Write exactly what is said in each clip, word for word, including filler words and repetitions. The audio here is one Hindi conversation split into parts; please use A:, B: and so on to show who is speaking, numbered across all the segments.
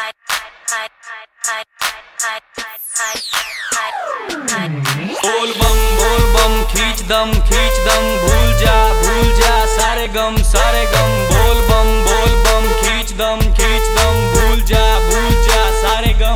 A: बोल बम बोल बम खींच दम खींच दम भूल जा भूल जा सारे गम सारे गम। बोल बम बोल बम खींच दम खींच दम भूल जा भूल जा सारे गम।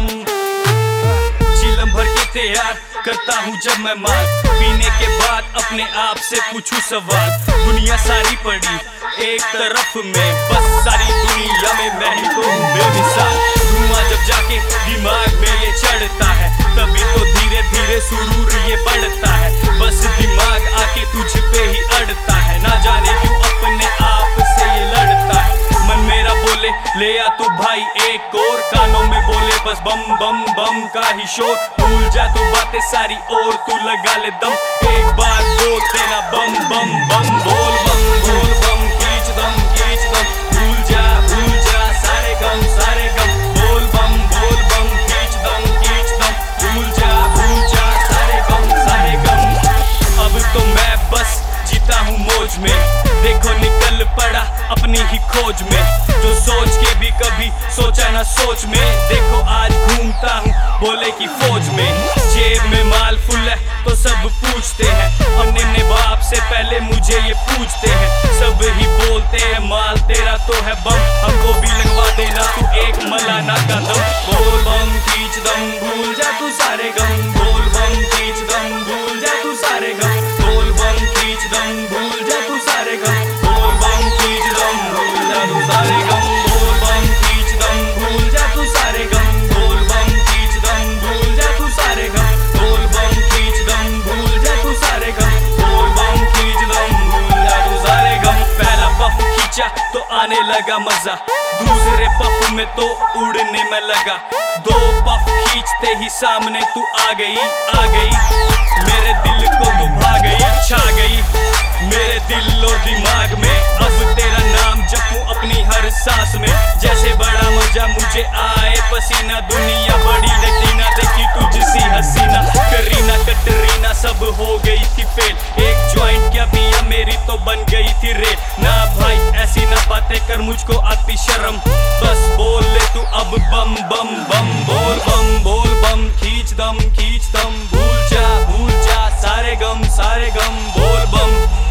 A: चिलम भर के तैयार करता हूँ जब मैं माल पीने के बाद अपने आप से पूछूं सवाल। दुनिया सारी पड़ी एक तरफ में बस सारी दुनिया में मैं ही तो हूँ बेमिसाल। धुआं जब जाके दिमाग में ये चढ़ता है तभी तो धीरे धीरे सुरूर ये बढ़ता है। बस दिमाग आके तुझ पे ही अड़ता है ना जाने क्यों अपने आप से ये लड़ता है। मन मेरा बोले ले आ तू भाई एक और कानों में बोले बस बम बम बम का ही शोर। भूल जा तू बातें सारी और तू लगा ले दम एक बार बोल देना बम बम बम। बोल बम बोल बम खींच दम खींच दम भूल जा भूल जा सारे गम सारे गम। बोल बम बोल बम खींच दम खींच दम भूल जा भूल जा सारे गम सारे गम। अब तो मैं बस जीता हूँ मौज में देखो निकल पड़ा अपनी ही खोज में। जो सोच के भी कभी सोचा ना सोच में देखो आज घूमता हूँ बोले की फौज में। जेब में माल फुल है तो सब पूछते हैं अपने बाप से पहले मुझे ये पूछते हैं। सब ही बोलते हैं माल तेरा तो है बम हमको भी लगवा देना तू एक मलाना का दम। बोल बम खींच दम भूल जा तू सारे गम। बोल बम खींच दम भूल जा तू सारे गम। बोल बम खींच दम भूल जा तू सारे गम। बोल बम खींच दम भूल जा तू सारे गम। बोल बम खींच दम भूल जा तू सारे गम। बोल बम खींच दम भूल जा तू सारे गम। बोल बम खींच दम भूल जा तू सारे गम। बोल बम खींच दम भूल जा तू सारे गम। पहला पफ खींचा तो आने लगा मजा दूसरे पफ में तो उड़ने में लगा। दो पफ खींचते ही सामने तू आ गई आ गई मेरे दिल को तू भा गई छा गई मेरे दिल और दिमाग में। अब तेरा नाम जपूं अपनी हर सांस में जैसे बड़ा मजा मुझे आए पसीना। दुनिया बड़ी रटीना देखी तुझसी हसीना करीना कटरीना सब हो गई थी फेल। एक ज्वाइंट क्या पिया मेरी तो बन गई थी रे। ना भाई ऐसी ना बातें कर मुझको आती शर्म बस बोल ले तू अब बम बम बम। बोल बम बोल बम खींच दम खींच दम भूल जा भूल जा सारे गम सारे गम। बोल बम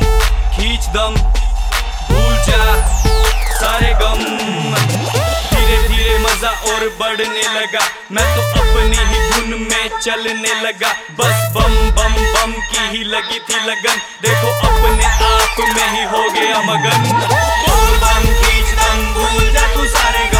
A: खींच दम भूल जा सारे गम। धीरे धीरे मजा और बढ़ने लगा मैं तो अपनी ही धुन में चलने लगा। बस बम बम बम की ही लगी थी लगन देखो अपने आप में ही हो गया मगन। बोल बम खींच दम भूल जा तू सारे गम।